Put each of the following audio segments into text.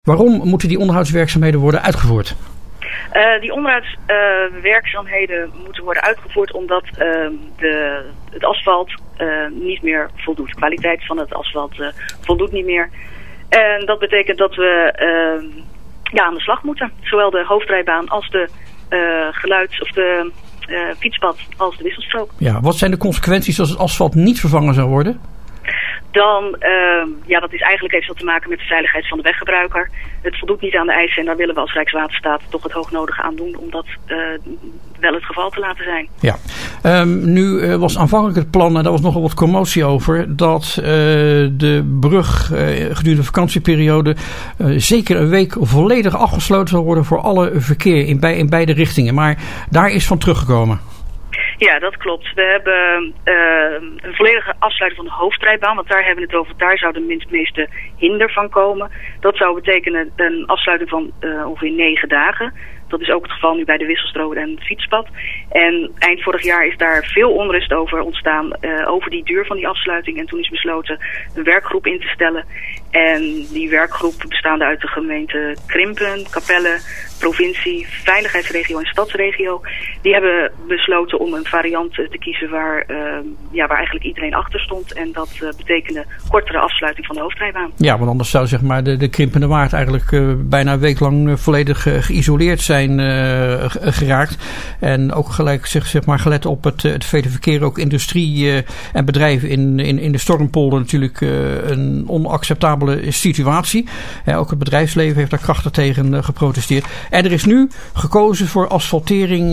Waarom moeten die onderhoudswerkzaamheden worden uitgevoerd? Die onderhoudswerkzaamheden moeten worden uitgevoerd omdat het asfalt niet meer voldoet. De kwaliteit van het asfalt voldoet niet meer. En dat betekent dat we aan de slag moeten. Zowel de hoofdrijbaan als de fietspad als de wisselstrook. Ja, wat zijn de consequenties als het asfalt niet vervangen zou worden? Dan, dat is eigenlijk heeft dat te maken met de veiligheid van de weggebruiker. Het voldoet niet aan de eisen en daar willen we als Rijkswaterstaat toch het hoognodige aan doen om dat wel het geval te laten zijn. Ja, nu was aanvankelijk het plan, en daar was nogal wat commotie over, dat de brug gedurende de vakantieperiode zeker een week volledig afgesloten zal worden voor alle verkeer in beide richtingen. Maar daar is van teruggekomen. Ja, dat klopt. We hebben een volledige afsluiting van de hoofdrijbaan, want daar hebben we het over. Daar zou de meeste hinder van komen. Dat zou betekenen een afsluiting van ongeveer 9 dagen. Dat is ook het geval nu bij de wisselstrook en het fietspad. En eind vorig jaar is daar veel onrust over ontstaan, over die duur van die afsluiting. En toen is besloten een werkgroep in te stellen. En die werkgroep bestaande uit de gemeente Krimpen, Capelle, provincie, veiligheidsregio en stadsregio. Die hebben besloten om een variant te kiezen waar eigenlijk iedereen achter stond. En dat betekende kortere afsluiting van de hoofdrijbaan. Ja, want anders zou zeg maar de Krimpenerwaard eigenlijk bijna een week lang volledig geïsoleerd zijn geraakt. En ook gelijk gelet op het vele verkeer, ook industrie en bedrijven in de Stormpolder natuurlijk een onacceptabele situatie. Ook het bedrijfsleven heeft daar krachtig tegen geprotesteerd. En er is nu gekozen voor asfaltering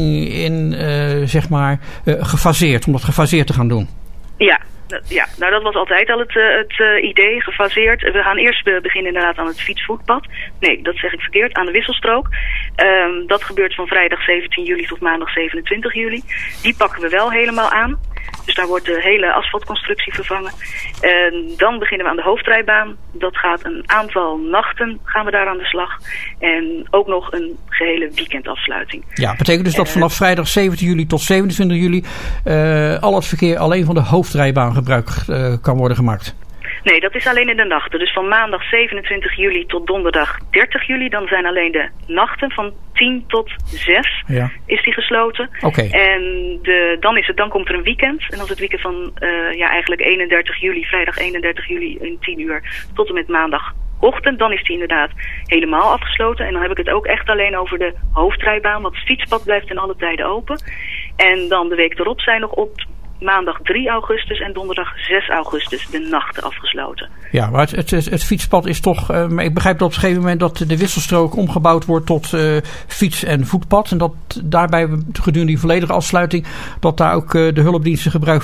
gefaseerd, om dat gefaseerd te gaan doen. Ja, nou dat was altijd al het idee, gefaseerd. We gaan eerst beginnen inderdaad aan het fietsvoetpad. Nee, dat zeg ik verkeerd, aan de wisselstrook. Dat gebeurt van vrijdag 17 juli tot maandag 27 juli. Die pakken we wel helemaal aan. Dus daar wordt de hele asfaltconstructie vervangen. Dan beginnen we aan de hoofdrijbaan. Dat gaat een aantal nachten gaan we daar aan de slag. En ook nog een gehele weekendafsluiting. Ja, betekent dus dat vanaf vrijdag 17 juli tot 27 juli al het verkeer alleen van de hoofdrijbaan gebruik kan worden gemaakt? Nee, dat is alleen in de nachten. Dus van maandag 27 juli tot donderdag 30 juli. Dan zijn alleen de nachten van 10 tot 6 is die gesloten. Okay. En dan komt er een weekend. En dat is het weekend van eigenlijk 31 juli, vrijdag 31 juli in 10 uur tot en met maandagochtend. Dan is die inderdaad helemaal afgesloten. En dan heb ik het ook echt alleen over de hoofdrijbaan. Want het fietspad blijft in alle tijden open. En dan de week erop zijn nog op maandag 3 augustus en donderdag 6 augustus de nachten afgesloten. Ja, maar het fietspad is toch... ik begrijp dat op een gegeven moment dat de wisselstrook omgebouwd wordt tot fiets- en voetpad. En dat daarbij gedurende die volledige afsluiting dat daar ook de hulpdiensten gebruik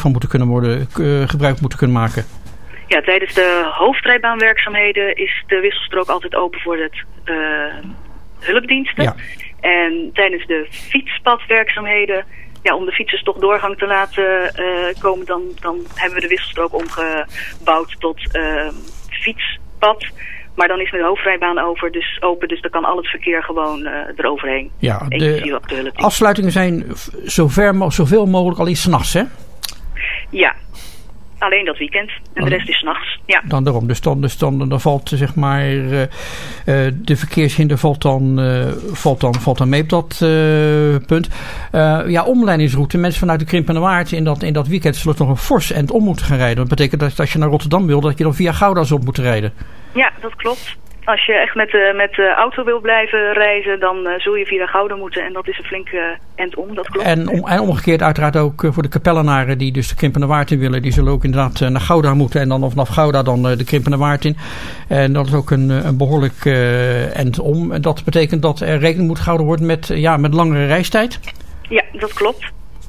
moeten kunnen maken. Ja, tijdens de hoofdrijbaanwerkzaamheden is de wisselstrook altijd open voor het hulpdiensten. Ja. En tijdens de fietspadwerkzaamheden, om de fietsers toch doorgang te laten komen, dan hebben we de wisselstrook omgebouwd tot fietspad. Maar dan is de hoofdrijbaan open, dus dan kan al het verkeer gewoon eroverheen. Ja, de afsluitingen zijn zoveel mogelijk alleen 's nachts, hè? Ja. Alleen dat weekend. En de rest is 's nachts. Ja. Dan daarom. Dus dan valt zeg maar de verkeershinder valt dan mee op dat punt. Omleidingsroute. Mensen vanuit de Krimpenerwaard in dat weekend zullen toch een fors end om moeten gaan rijden. Dat betekent dat als je naar Rotterdam wil, dat je dan via Gouda op moet rijden. Ja, dat klopt. Als je echt met de auto wil blijven reizen, dan zul je via Gouda moeten. En dat is een flinke end om, dat klopt. En omgekeerd uiteraard ook voor de Kapellenaren die dus de Krimpenerwaard in willen. Die zullen ook inderdaad naar Gouda moeten. En dan vanaf Gouda dan de Krimpenerwaard in. En dat is ook een behoorlijk end om. En dat betekent dat er rekening moet gehouden worden met langere reistijd? Ja, dat klopt.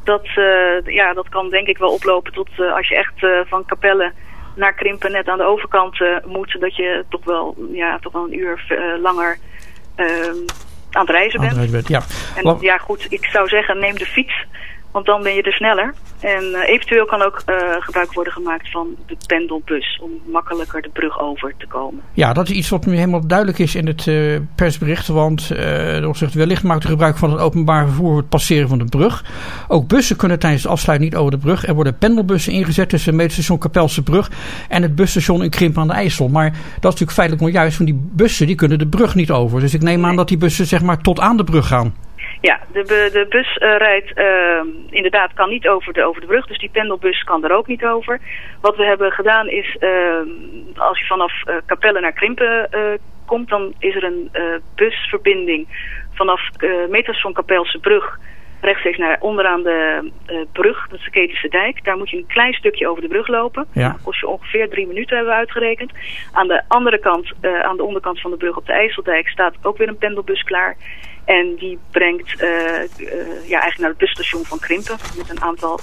Dat kan denk ik wel oplopen tot als je echt van Capelle naar Krimpen net aan de overkant moet, dat je toch wel een uur langer aan het reizen bent. Ja. En goed, ik zou zeggen, neem de fiets Want dan ben je er sneller. En eventueel kan ook gebruik worden gemaakt van de pendelbus om makkelijker de brug over te komen. Ja, dat is iets wat nu helemaal duidelijk is in het persbericht. Want er wordt gezegd, wellicht maakt u gebruik van het openbaar vervoer voor het passeren van de brug. Ook bussen kunnen tijdens de afsluiting niet over de brug. Er worden pendelbussen ingezet tussen metrostation Kapelse Brug en het busstation in Krimpen aan de IJssel. Maar dat is natuurlijk feitelijk onjuist, want die bussen die kunnen de brug niet over. Dus ik neem aan dat die bussen zeg maar tot aan de brug gaan. Ja, de bus rijdt inderdaad kan niet over de brug, dus die pendelbus kan er ook niet over. Wat we hebben gedaan is, als je vanaf Capelle naar Krimpen komt, dan is er een busverbinding vanaf metrostation Kapelse Brug rechtstreeks naar onderaan de brug, dat is de Ketense Dijk. Daar moet je een klein stukje over de brug lopen. Ja. Dat kost je ongeveer 3 minuten, hebben we uitgerekend. Aan de andere kant, aan de onderkant van de brug op de IJsseldijk, staat ook weer een pendelbus klaar. En die brengt eigenlijk naar het busstation van Krimpen met een aantal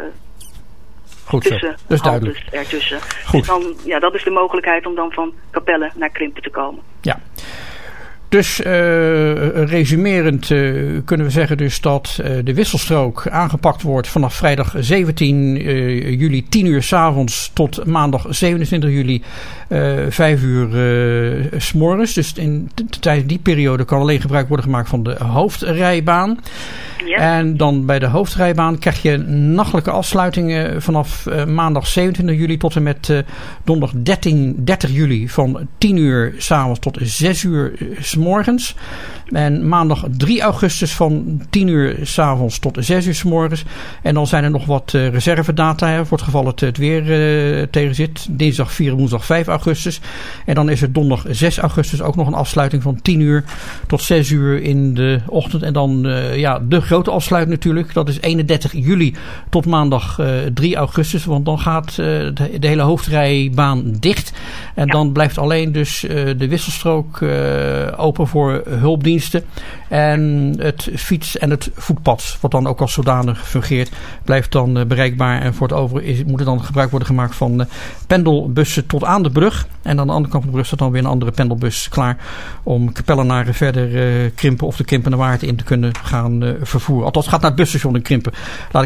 duidelijk ertussen. Goed. Dus dan, dat is de mogelijkheid om dan van Capelle naar Krimpen te komen. Ja. Dus resumerend kunnen we zeggen dus dat de wisselstrook aangepakt wordt vanaf vrijdag 17 juli 10 uur 's avonds tot maandag 27 juli 5 uur 's morgens. Dus tijdens die periode kan alleen gebruik worden gemaakt van de hoofdrijbaan. Ja. En dan bij de hoofdrijbaan krijg je nachtelijke afsluitingen vanaf maandag 27 juli tot en met donderdag 30 juli van 10 uur 's avonds tot 6 uur 's morgens. En maandag 3 augustus van 10 uur 's avonds tot 6 uur 's morgens. En dan zijn er nog wat reservedata voor het geval het weer tegen zit. Dinsdag 4 en woensdag 5 augustus. En dan is er donderdag 6 augustus ook nog een afsluiting van 10 uur tot 6 uur in de ochtend. En dan de grote afsluiting natuurlijk. Dat is 31 juli tot maandag 3 augustus. Want dan gaat de hele hoofdrijbaan dicht. En dan blijft alleen dus de wisselstrook open voor hulpdiensten. En het fiets- en het voetpad, wat dan ook als zodanig fungeert, blijft dan bereikbaar. En voor het overige moet er dan gebruik worden gemaakt van pendelbussen tot aan de brug. En aan de andere kant van de brug staat dan weer een andere pendelbus klaar om Kapellenaren verder Krimpen of de Krimpenerwaard in te kunnen gaan vervoeren. Althans, het gaat naar het busstation in Krimpen. Laat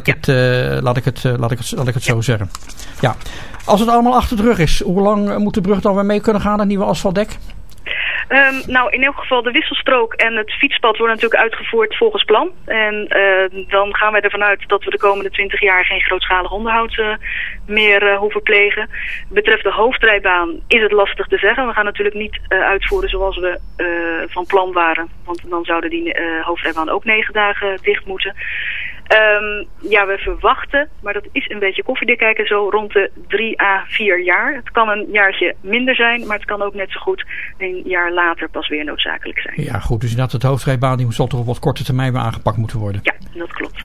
ik het zo zeggen. Ja. Als het allemaal achter de rug is, hoe lang moet de brug dan weer mee kunnen gaan, het nieuwe asfaltdek? In elk geval de wisselstrook en het fietspad worden natuurlijk uitgevoerd volgens plan. En dan gaan wij ervan uit dat we de komende 20 jaar geen grootschalig onderhoud meer hoeven plegen. Betreft de hoofdrijbaan is het lastig te zeggen. We gaan natuurlijk niet uitvoeren zoals we van plan waren. Want dan zouden die hoofdrijbaan ook 9 dagen dicht moeten. We verwachten, maar dat is een beetje koffiedik kijken, zo rond de 3 à 4 jaar. Het kan een jaartje minder zijn, maar het kan ook net zo goed een jaar later pas weer noodzakelijk zijn. Ja, goed. Dus inderdaad, het hoofdrijbaan die zal toch op wat korte termijn weer aangepakt moeten worden. Ja, dat klopt.